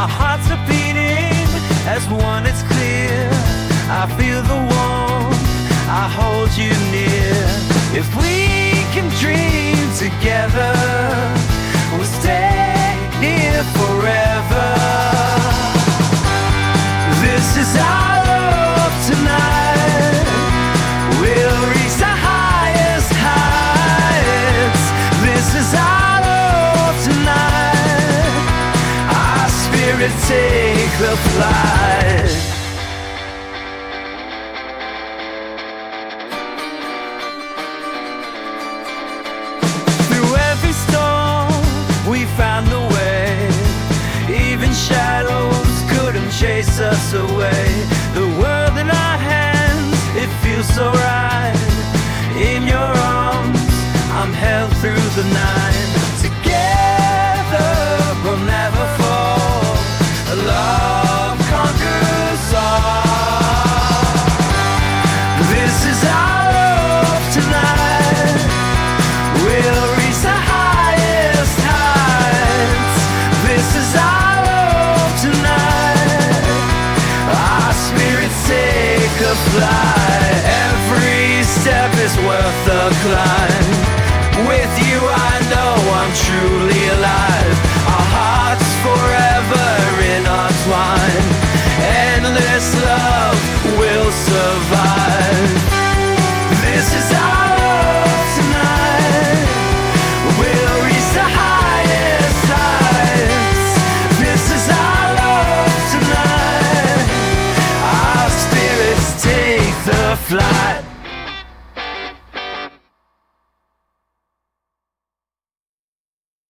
Our hearts are beating as one, it's clear. I feel the warmth, I hold you near. If we can dream together, we'll stay here forever. This is our love tonight. We'll reach the highest heights. This is our love tonight. Our spirits take the flight. Through every storm, we found the way. Even shadows couldn't chase us away. The world in our hands, it feels so right. In your arms, I'm held through the night. Together, we'll never fall. Love conquers all. This is our love tonight. We'll reach the highest heights. This is our love tonight. Our spirits take a flight. Every step is worth the climb. With you I know I'm truly alive. Our hearts forever intertwined. Endless love will survive. This is our love tonight. We'll reach the highest heights. This is our love tonight. Our spirits take the flight.